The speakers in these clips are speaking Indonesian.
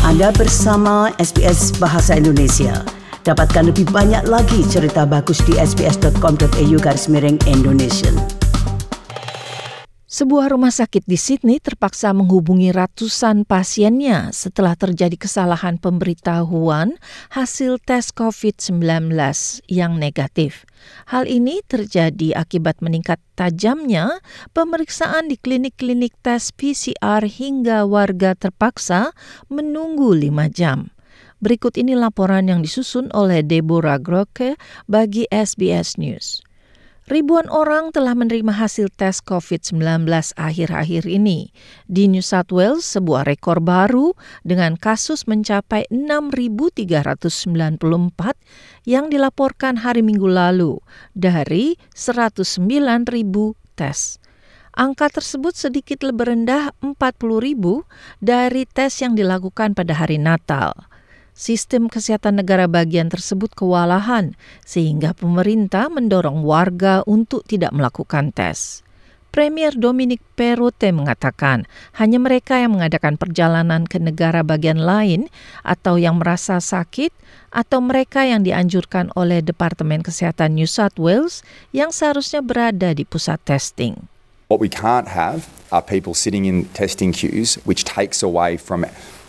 Anda bersama SBS Bahasa Indonesia. Dapatkan lebih banyak lagi cerita bagus di sbs.com.au/Indonesian. Sebuah rumah sakit di Sydney terpaksa menghubungi ratusan pasiennya setelah terjadi kesalahan pemberitahuan hasil tes COVID-19 yang negatif. Hal ini terjadi akibat meningkat tajamnya pemeriksaan di klinik-klinik tes PCR hingga warga terpaksa menunggu 5 jam. Berikut ini laporan yang disusun oleh Deborah Groke bagi SBS News. Ribuan orang telah menerima hasil tes COVID-19 akhir-akhir ini. Di New South Wales, sebuah rekor baru dengan kasus mencapai 6.394 yang dilaporkan hari Minggu lalu dari 109.000 tes. Angka tersebut sedikit lebih rendah 40.000 dari tes yang dilakukan pada hari Natal. Sistem kesehatan negara bagian tersebut kewalahan sehingga pemerintah mendorong warga untuk tidak melakukan tes. Premier Dominic Perrottet mengatakan hanya mereka yang mengadakan perjalanan ke negara bagian lain atau yang merasa sakit atau mereka yang dianjurkan oleh Departemen Kesehatan New South Wales yang seharusnya berada di pusat testing. What we can't have are people sitting in testing queues, which takes away from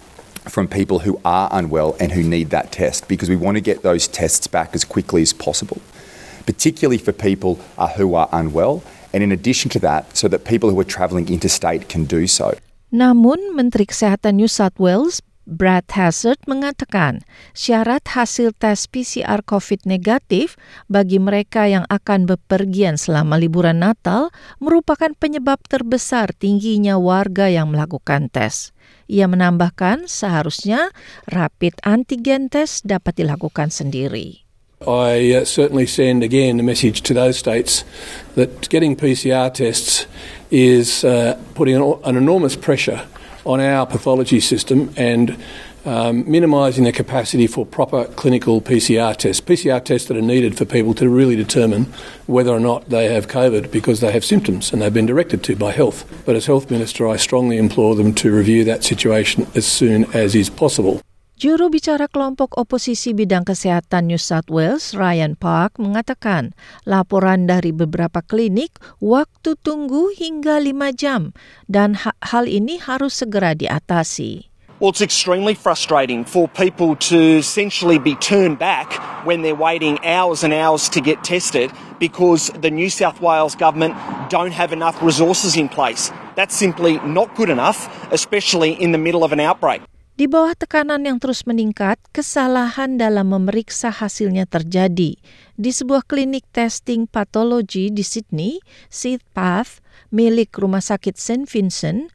people who are unwell and who need that test, because we want to get those tests back as quickly as possible, particularly for people who are unwell, and in addition to that, so that people who are travelling interstate can do so. Namun, Menteri Kesehatan New South Wales, Brad Hazzard, mengatakan syarat hasil tes PCR COVID negatif bagi mereka yang akan bepergian selama liburan Natal merupakan penyebab terbesar tingginya warga yang melakukan tes. Ia menambahkan seharusnya rapid antigen test dapat dilakukan sendiri. I certainly send again the message to those states that getting PCR tests is putting an enormous pressure on our pathology system and minimising the capacity for proper clinical PCR tests that are needed for people to really determine whether or not they have COVID because they have symptoms and they've been directed to by health. But as Health Minister, I strongly implore them to review that situation as soon as is possible. Juru bicara kelompok oposisi bidang kesehatan New South Wales, Ryan Park, mengatakan laporan dari beberapa klinik waktu tunggu hingga 5 jam dan hal ini harus segera diatasi. Well, it's extremely frustrating for people to essentially be turned back when they're waiting hours and hours to get tested because the New South Wales government don't have enough resources in place. That's simply not good enough, especially in the middle of an outbreak. Di bawah tekanan yang terus meningkat, kesalahan dalam memeriksa hasilnya terjadi. Di sebuah klinik testing patologi di Sydney, SeedPath, milik Rumah Sakit St. Vincent,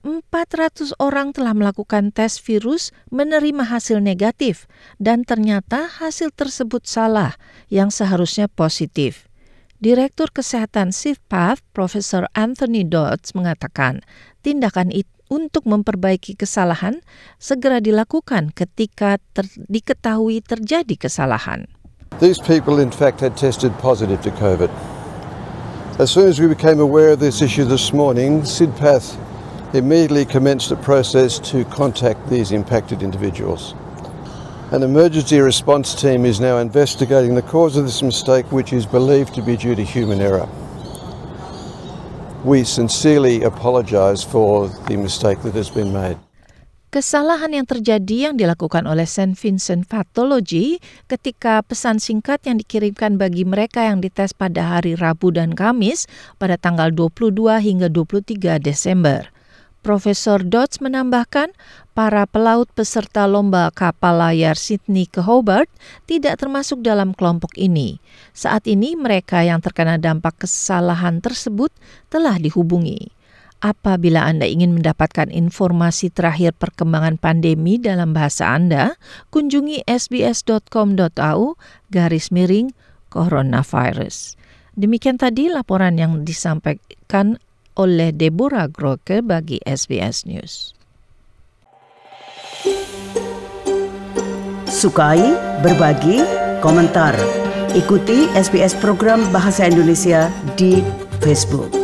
400 orang telah melakukan tes virus menerima hasil negatif dan ternyata hasil tersebut salah yang seharusnya positif. Direktur Kesehatan SeedPath, Profesor Anthony Dodds, mengatakan tindakan itu untuk memperbaiki kesalahan segera dilakukan ketika diketahui terjadi kesalahan. These people in fact had tested positive to COVID. As soon as we became aware of this issue this morning, SeedPath immediately commenced a process to contact these impacted individuals. An emergency response team is now investigating the cause of this mistake, which is believed to be due to human error. We sincerely apologise for the mistake that has been made. Kesalahan yang terjadi yang dilakukan oleh St. Vincent Pathology ketika pesan singkat yang dikirimkan bagi mereka yang dites pada hari Rabu dan Kamis pada tanggal 22 hingga 23 Desember. Profesor Dodds menambahkan, para pelaut peserta lomba kapal layar Sydney ke Hobart tidak termasuk dalam kelompok ini. Saat ini mereka yang terkena dampak kesalahan tersebut telah dihubungi. Apabila Anda ingin mendapatkan informasi terakhir perkembangan pandemi dalam bahasa Anda, kunjungi sbs.com.au/coronavirus. Demikian tadi laporan yang disampaikan oleh Deborah Groke bagi SBS News. Sukai, berbagi, komentar. Ikuti SBS program Bahasa Indonesia di Facebook.